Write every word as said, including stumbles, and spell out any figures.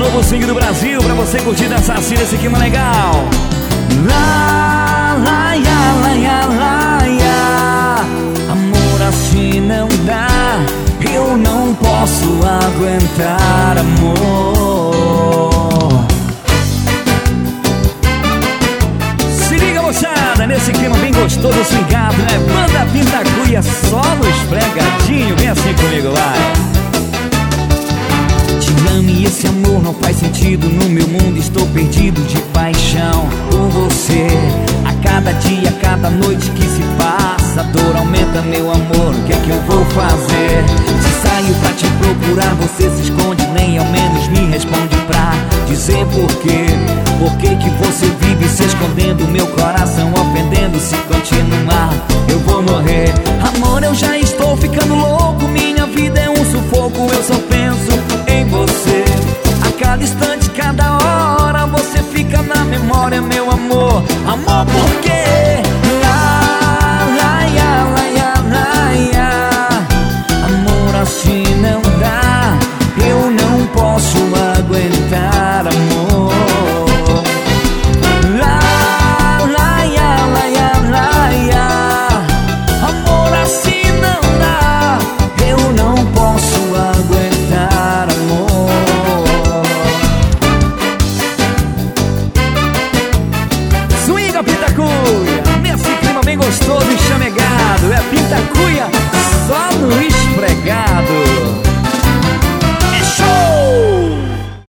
novo single do Brasil pra você curtir dessa cena, esse clima legal. Lá, lá, ya, lá, ya, lá, ya. Amor assim não dá, eu não posso aguentar, amor. Se liga, moçada, nesse clima bem gostoso, swingado, né? Banda Pindacuia, só no esfregadinho. Vem assim comigo, vai. Te amo e esse amor não faz sentido. No meu mundo estou perdido de paixão por você. A cada dia, a cada noite que se passa, a dor aumenta, meu amor, o que é que eu vou fazer? Se saio pra te procurar, você se esconde, nem ao menos me responde pra dizer por quê. Por que que você vive se escondendo, meu coração ofendendo? Se continuar, eu vou morrer. Amor, eu já estou ficando louco, minha vida é um sufoco, eu sofrendo